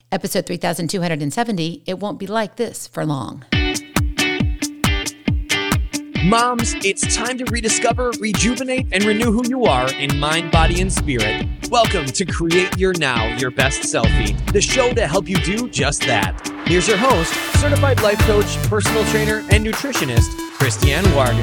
Episode 3270, it won't be like this for long. Moms, it's time to rediscover, rejuvenate, and renew who you are in mind, body, and spirit. Welcome to Create Your Now, Your Best Selfie, the show to help you do just that. Here's your host, certified life coach, personal trainer, and nutritionist, Christiane Wargo.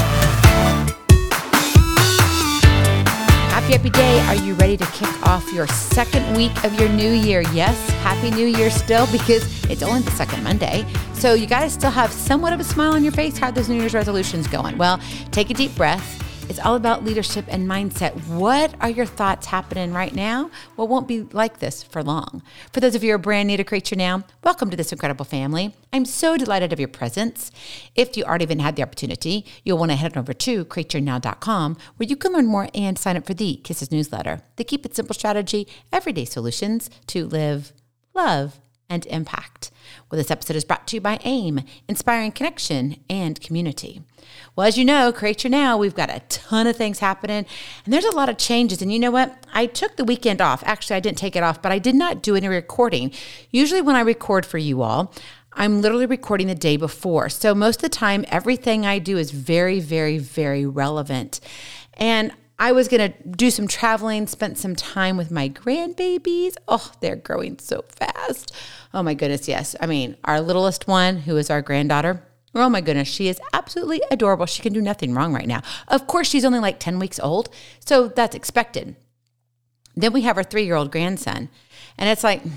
Happy day. Are you ready to kick off your second week of your new year? Yes, Happy New Year still, because it's only the second Monday. So you guys still have somewhat of a smile on your face. How are those New Year's resolutions going? Well, take a deep breath. It's all about leadership and mindset. What are your thoughts happening right now? Well, it won't be like this for long. For those of you who are brand new to Create Your Now, welcome to this incredible family. I'm so delighted of your presence. If you already even had the opportunity, you'll want to head over to createyournow.com, where you can learn more and sign up for the Kisses newsletter, the Keep It Simple strategy, everyday solutions to live, love, and impact. Well, this episode is brought to you by AIM, Inspiring Connection and Community. Well, as you know, Create Your Now, we've got a ton of things happening, and there's a lot of changes. And you know what? I took the weekend off. Actually, I didn't take it off, but I did not do any recording. Usually when I record for you all, I'm literally recording the day before. So most of the time, everything I do is very, very, very relevant. And I was going to do some traveling, spent some time with my grandbabies. Oh, they're growing so fast. Oh my goodness, yes. I mean, our littlest one, who is our granddaughter, oh my goodness, she is absolutely adorable. She can do nothing wrong right now. Of course, she's only like 10 weeks old, so that's expected. Then we have our 3-year-old grandson, and it's like,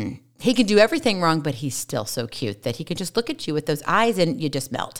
he can do everything wrong, but he's still so cute that he can just look at you with those eyes and you just melt.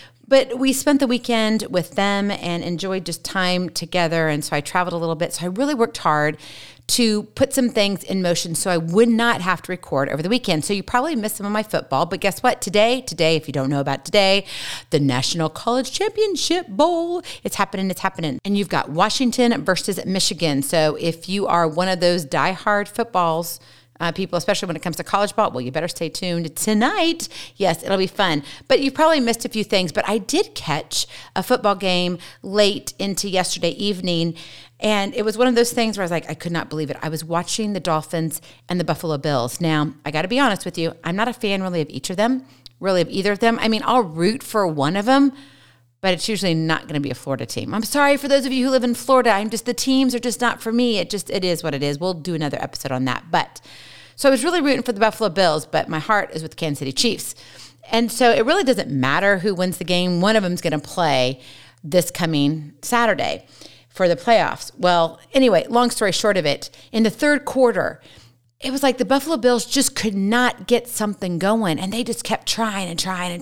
But we spent the weekend with them and enjoyed just time together. And so I traveled a little bit. So I really worked hard to put some things in motion so I would not have to record over the weekend. So you probably missed some of my football. But guess what? Today, if you don't know about today, the National College Championship Bowl, it's happening. And you've got Washington versus Michigan. So if you are one of those diehard footballs, people, especially when it comes to college ball, well, you better stay tuned tonight. Yes, it'll be fun. But you probably missed a few things. But I did catch a football game late into yesterday evening. And it was one of those things where I was like, I could not believe it. I was watching the Dolphins and the Buffalo Bills. Now, I got to be honest with you. I'm not a fan really of either of them. I mean, I'll root for one of them, but it's usually not going to be a Florida team. I'm sorry for those of you who live in Florida. The teams are just not for me. It is what it is. We'll do another episode on that. So I was really rooting for the Buffalo Bills, but my heart is with the Kansas City Chiefs. And so it really doesn't matter who wins the game. One of them is going to play this coming Saturday for the playoffs. Well, anyway, long story short of it, in the third quarter, it was like the Buffalo Bills just could not get something going, and they just kept trying.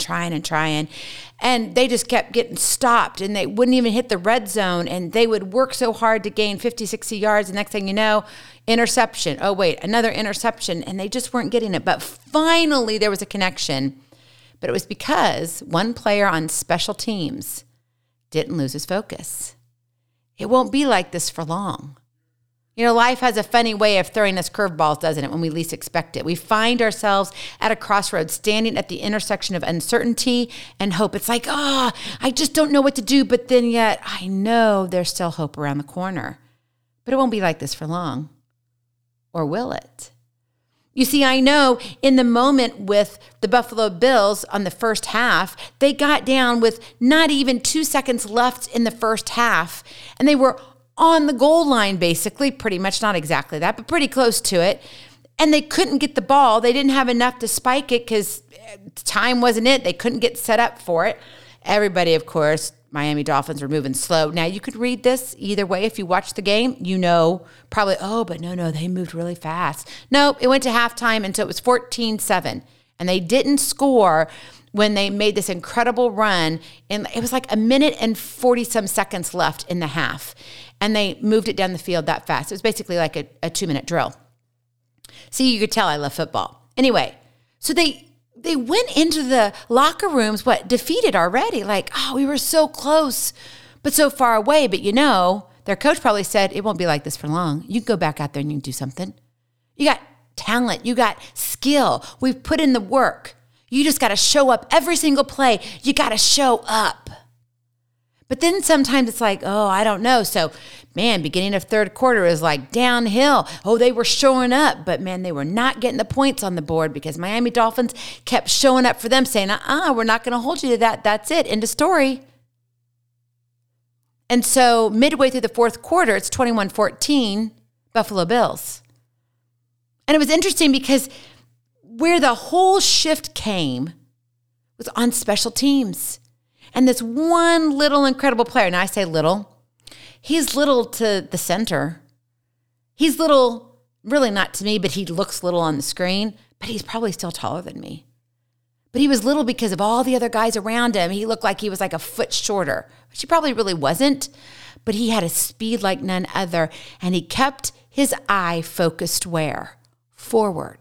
And they just kept getting stopped, and they wouldn't even hit the red zone, and they would work so hard to gain 50, 60 yards. The next thing you know, interception. Oh, wait, another interception, and they just weren't getting it. But finally, there was a connection, but it was because one player on special teams didn't lose his focus. It won't be like this for long. You know, life has a funny way of throwing us curveballs, doesn't it, when we least expect it? We find ourselves at a crossroads, standing at the intersection of uncertainty and hope. It's like, I just don't know what to do, but then yet I know there's still hope around the corner. But it won't be like this for long. Or will it? You see, I know in the moment with the Buffalo Bills on the first half, they got down with not even 2 seconds left in the first half, and they were on the goal line, basically, pretty much, not exactly that, but pretty close to it. And they couldn't get the ball. They didn't have enough to spike it because time wasn't it. They couldn't get set up for it. Everybody, of course, Miami Dolphins were moving slow. Now, you could read this either way. If you watch the game, you know probably, but no, they moved really fast. Nope, it went to halftime, and so it was 14-7. And they didn't score when they made this incredible run. And it was like a minute and 40-some seconds left in the half. And they moved it down the field that fast. It was basically like a 2-minute drill. See, you could tell I love football. Anyway, so they went into the locker rooms, defeated already. Like, we were so close, but so far away. But their coach probably said, it won't be like this for long. You can go back out there and you can do something. You got talent. You got skill. We've put in the work. You just got to show up every single play. You got to show up. But then sometimes it's like, oh, I don't know. So, man, beginning of third quarter is like downhill. Oh, they were showing up, but man, they were not getting the points on the board because Miami Dolphins kept showing up for them saying, we're not going to hold you to that. That's it. End of story. And so midway through the fourth quarter, it's 21-14, Buffalo Bills. And it was interesting because where the whole shift came was on special teams. And this one little incredible player, now I say little, he's little to the center. He's little, really not to me, but he looks little on the screen, but he's probably still taller than me. But he was little because of all the other guys around him. He looked like he was like a foot shorter, which he probably really wasn't, but he had a speed like none other, and he kept his eye focused where? Forward.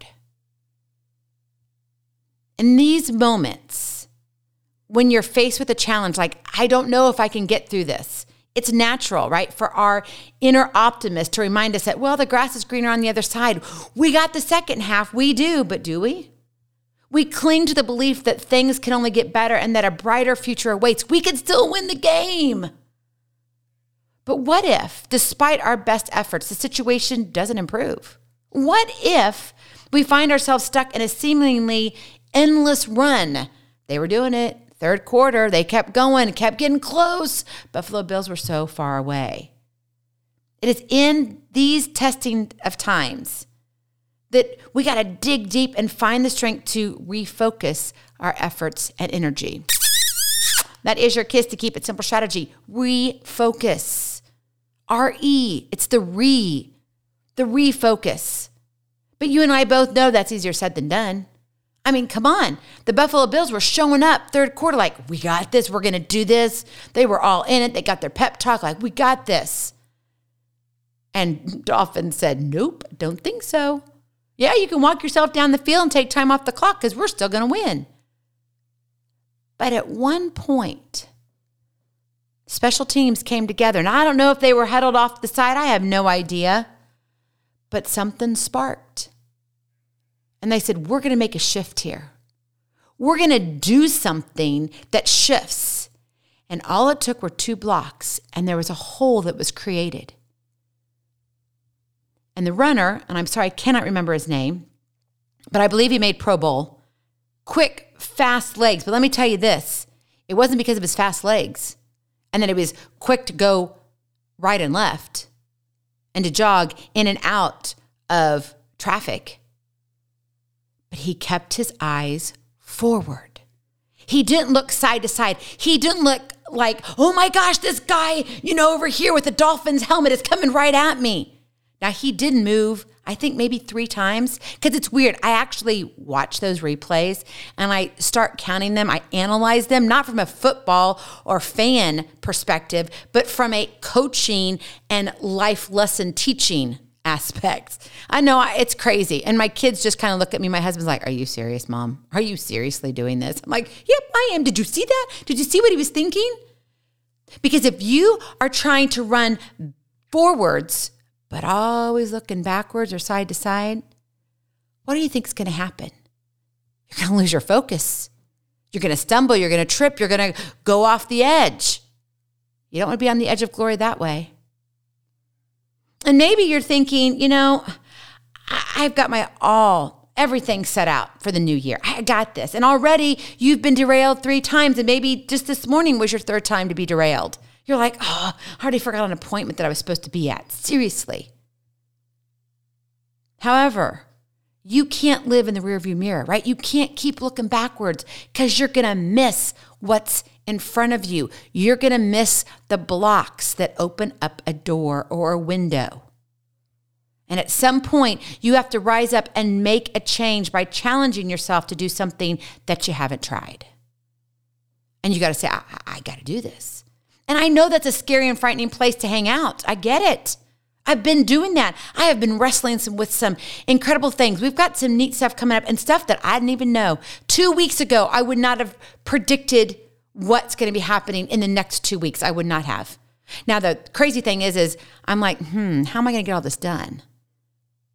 In these moments, when you're faced with a challenge, like, I don't know if I can get through this, it's natural, right, for our inner optimist to remind us that, well, the grass is greener on the other side. We got the second half. We do, but do we? We cling to the belief that things can only get better and that a brighter future awaits. We can still win the game. But what if, despite our best efforts, the situation doesn't improve? What if we find ourselves stuck in a seemingly endless run? They were doing it. Third quarter, they kept going, kept getting close. Buffalo Bills were so far away. It is in these testing of times that we got to dig deep and find the strength to refocus our efforts and energy. That is your KISS to Keep It Simple strategy. Refocus. R-E. It's the refocus. But you and I both know that's easier said than done. I mean, come on. The Buffalo Bills were showing up third quarter like, we got this. We're going to do this. They were all in it. They got their pep talk like, we got this. And Dolphins said, nope, don't think so. Yeah, you can walk yourself down the field and take time off the clock because we're still going to win. But at one point, special teams came together. And I don't know if they were huddled off the side. I have no idea. But something sparked. And they said, we're going to make a shift here. We're going to do something that shifts. And all it took were 2 blocks, and there was a hole that was created. And the runner, and I'm sorry, I cannot remember his name, but I believe he made Pro Bowl. Quick, fast legs. But let me tell you this. It wasn't because of his fast legs and that he was quick to go right and left and to jog in and out of traffic. But he kept his eyes forward. He didn't look side to side. He didn't look like, oh my gosh, this guy, over here with the Dolphins helmet is coming right at me. Now, he did move, I think maybe 3 times, because it's weird. I actually watch those replays, and I start counting them. I analyze them, not from a football or fan perspective, but from a coaching and life lesson teaching aspect. I know it's crazy. And my kids just kind of look at me. My husband's like, are you serious, Mom? Are you seriously doing this? I'm like, yep, I am. Did you see that? Did you see what he was thinking? Because if you are trying to run forwards, but always looking backwards or side to side, what do you think is going to happen? You're going to lose your focus. You're going to stumble. You're going to trip. You're going to go off the edge. You don't want to be on the edge of glory that way. And maybe you're thinking, I've got everything set out for the new year. I got this. And already you've been derailed 3 times. And maybe just this morning was your 3rd time to be derailed. You're like, I already forgot an appointment that I was supposed to be at. Seriously. However, you can't live in the rearview mirror, right? You can't keep looking backwards because you're going to miss what's in front of you. You're going to miss the blocks that open up a door or a window. And at some point, you have to rise up and make a change by challenging yourself to do something that you haven't tried. And you got to say, I got to do this. And I know that's a scary and frightening place to hang out. I get it. I've been doing that. I have been wrestling with some incredible things. We've got some neat stuff coming up and stuff that I didn't even know. 2 weeks ago, I would not have predicted what's going to be happening in the next 2 weeks. I would not have. Now, the crazy thing is I'm like, how am I going to get all this done?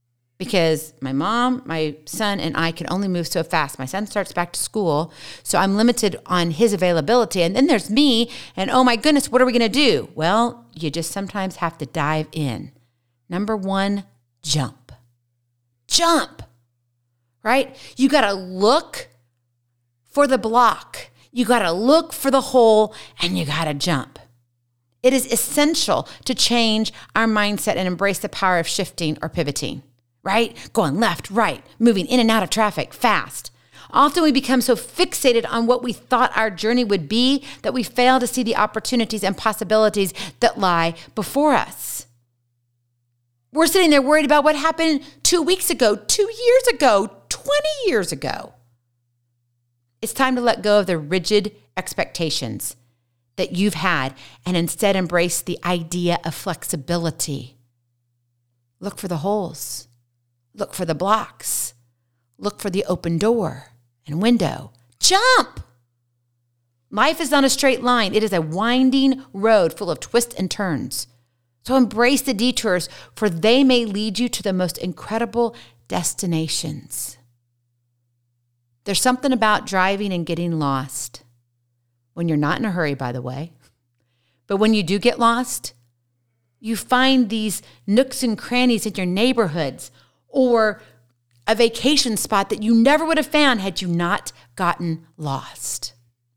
because my mom, my son, and I can only move so fast. My son starts back to school, so I'm limited on his availability. And then there's me, and oh my goodness, what are we going to do? Well, you just sometimes have to dive in. Number one, jump. Jump, right? You got to look for the block. You got to look for the hole, and you got to jump. It is essential to change our mindset and embrace the power of shifting or pivoting, right? Going left, right, moving in and out of traffic fast. Often we become so fixated on what we thought our journey would be that we fail to see the opportunities and possibilities that lie before us. We're sitting there worried about what happened 2 weeks ago, 2 years ago, 20 years ago. It's time to let go of the rigid expectations that you've had and instead embrace the idea of flexibility. Look for the holes. Look for the blocks. Look for the open door and window. Jump! Life is not a straight line. It is a winding road full of twists and turns. So embrace the detours, for they may lead you to the most incredible destinations. There's something about driving and getting lost. When you're not in a hurry, by the way. But when you do get lost, you find these nooks and crannies in your neighborhoods or a vacation spot that you never would have found had you not gotten lost.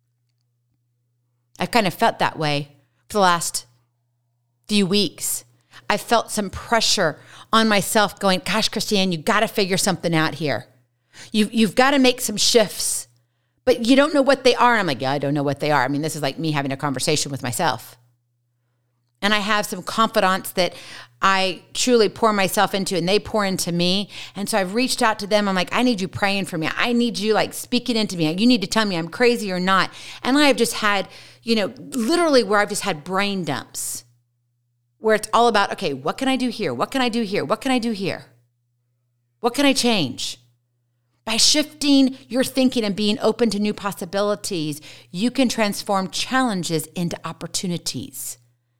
I've kind of felt that way for the last few weeks. I felt some pressure on myself going, gosh, Christiane, you got to figure something out here. You've got to make some shifts. But you don't know what they are. And I'm like, yeah, I don't know what they are. I mean, this is like me having a conversation with myself. And I have some confidants that I truly pour myself into and they pour into me. And so I've reached out to them. I'm like, I need you praying for me. I need you like speaking into me. You need to tell me I'm crazy or not. And I have just had, literally where I've just had brain dumps where it's all about, okay, what can I do here? What can I do here? What can I do here? What can I change? By shifting your thinking and being open to new possibilities, you can transform challenges into opportunities.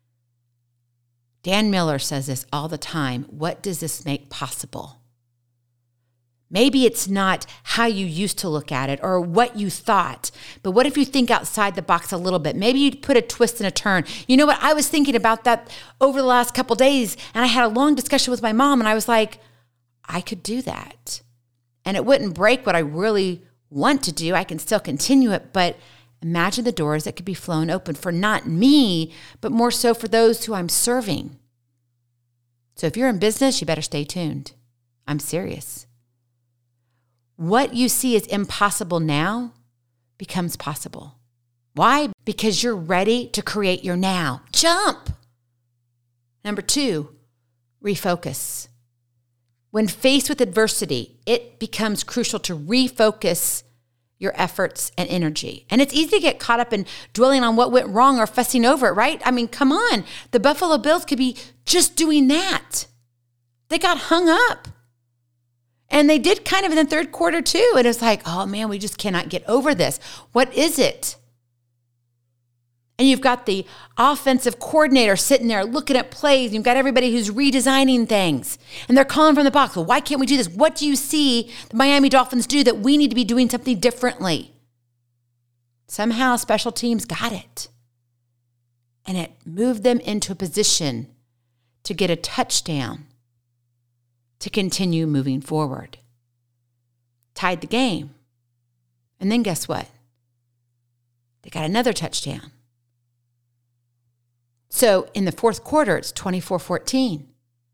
Dan Miller says this all the time. What does this make possible? Maybe it's not how you used to look at it or what you thought, but what if you think outside the box a little bit? Maybe you'd put a twist and a turn. You know what? I was thinking about that over the last couple of days, and I had a long discussion with my mom, and I was like, I could do that. And it wouldn't break what I really want to do. I can still continue it, but imagine the doors that could be flown open for not me, but more so for those who I'm serving. So if you're in business, you better stay tuned. I'm serious. What you see as impossible now becomes possible. Why? Because you're ready to create your now. Jump! Number 2, refocus. When faced with adversity, it becomes crucial to refocus your efforts and energy. And it's easy to get caught up in dwelling on what went wrong or fussing over it, right? I mean, come on. The Buffalo Bills could be just doing that. They got hung up. And they did kind of in the third quarter too. And it's like, oh man, we just cannot get over this. What is it? And you've got the offensive coordinator sitting there looking at plays. You've got everybody who's redesigning things. And they're calling from the box. Well, why can't we do this? What do you see the Miami Dolphins do that we need to be doing something differently? Somehow special teams got it. And it moved them into a position to get a touchdown to continue moving forward. Tied the game. And then guess what? They got another touchdown. So in the fourth quarter, it's 24-14.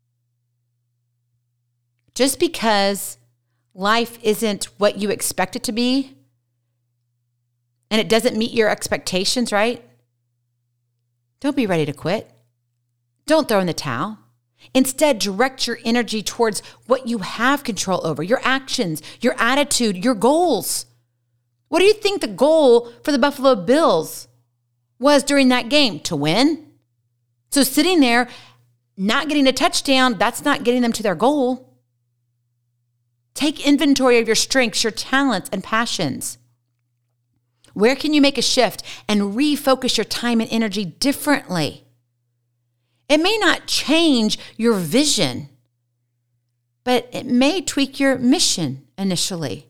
Just because life isn't what you expect it to be, and it doesn't meet your expectations, right? Don't be ready to quit. Don't throw in the towel. Instead, direct your energy towards what you have control over, your actions, your attitude, your goals. What do you think the goal for the Buffalo Bills was during that game? To win? So sitting there, not getting a touchdown, that's not getting them to their goal. Take inventory of your strengths, your talents, and passions. Where can you make a shift and refocus your time and energy differently? It may not change your vision, but it may tweak your mission initially.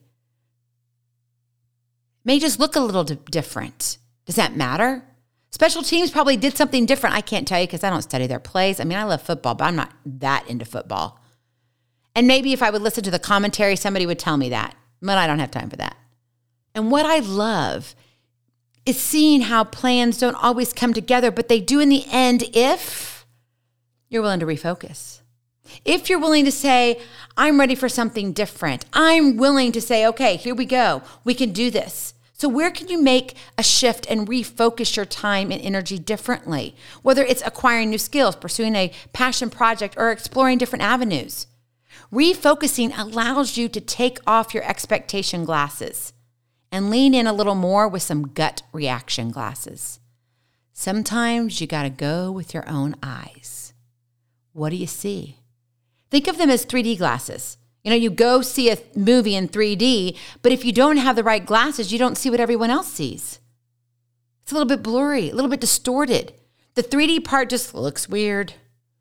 It may just look a little different. Does that matter? Special teams probably did something different. I can't tell you because I don't study their plays. I mean, I love football, but I'm not that into football. And maybe if I would listen to the commentary, somebody would tell me that, but I don't have time for that. And what I love is seeing how plans don't always come together, but they do in the end if you're willing to refocus. If you're willing to say, I'm ready for something different. I'm willing to say, okay, here we go. We can do this. So where can you make a shift and refocus your time and energy differently? Whether it's acquiring new skills, pursuing a passion project, or exploring different avenues. Refocusing allows you to take off your expectation glasses and lean in a little more with some gut reaction glasses. Sometimes you got to go with your own eyes. What do you see? Think of them as 3D glasses. You go see a movie in 3D, but if you don't have the right glasses, you don't see what everyone else sees. It's a little bit blurry, a little bit distorted. The 3D part just looks weird.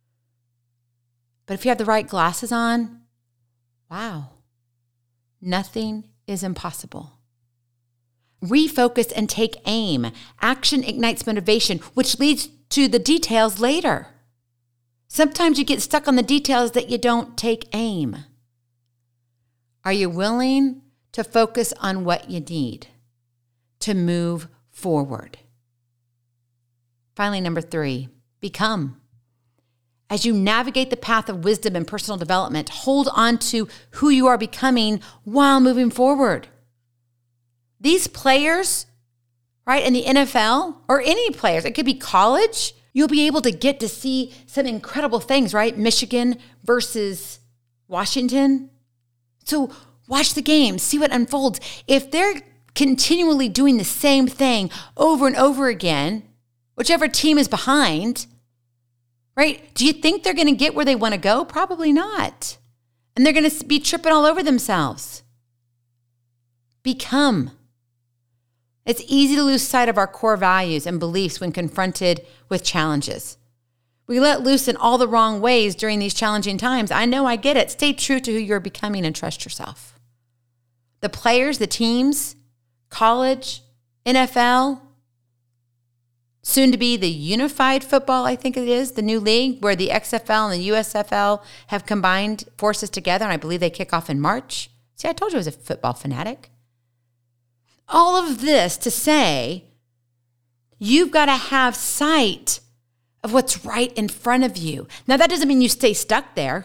But if you have the right glasses on, wow, nothing is impossible. Refocus and take aim. Action ignites motivation, which leads to the details later. Sometimes you get stuck on the details that you don't take aim. Are you willing to focus on what you need to move forward? Finally, number 3, become. As you navigate the path of wisdom and personal development, hold on to who you are becoming while moving forward. These players, right, in the NFL or any players, it could be college, you'll be able to get to see some incredible things, right? Michigan versus Washington. So watch the game, see what unfolds. If they're continually doing the same thing over and over again, whichever team is behind, right? Do you think they're going to get where they want to go? Probably not. And they're going to be tripping all over themselves. Become. It's easy to lose sight of our core values and beliefs when confronted with challenges. We let loose in all the wrong ways during these challenging times. I know, I get it. Stay true to who you're becoming and trust yourself. The players, the teams, college, NFL, soon to be the unified football, I think it is, the new league where the XFL and the USFL have combined forces together, and I believe they kick off in March. See, I told you I was a football fanatic. All of this to say, you've got to have sight of what's right in front of you. Now, that doesn't mean you stay stuck there.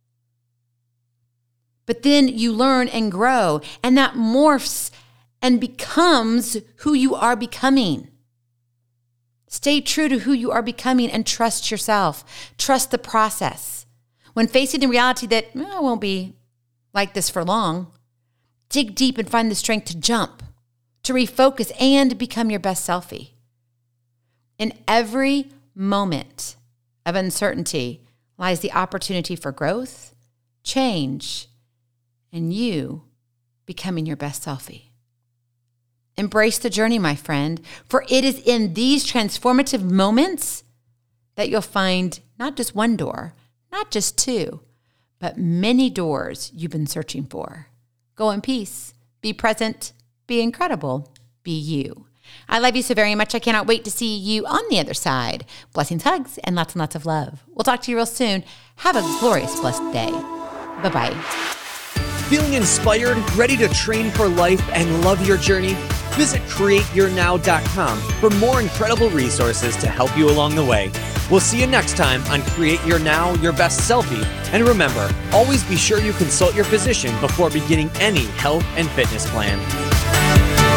But then you learn and grow, and that morphs and becomes who you are becoming. Stay true to who you are becoming and trust yourself. Trust the process. When facing the reality that I won't be like this for long, dig deep and find the strength to jump, to refocus, and become your best selfie. In every moment of uncertainty lies the opportunity for growth, change, and you becoming your best selfie. Embrace the journey, my friend, for it is in these transformative moments that you'll find not just one door, not just two, but many doors you've been searching for. Go in peace, be present, be incredible, be you. I love you so very much. I cannot wait to see you on the other side. Blessings, hugs, and lots of love. We'll talk to you real soon. Have a glorious, blessed day. Bye-bye. Feeling inspired, ready to train for life, and love your journey? Visit CreateYourNow.com for more incredible resources to help you along the way. We'll see you next time on Create Your Now, Your Best Selfie. And remember, always be sure you consult your physician before beginning any health and fitness plan.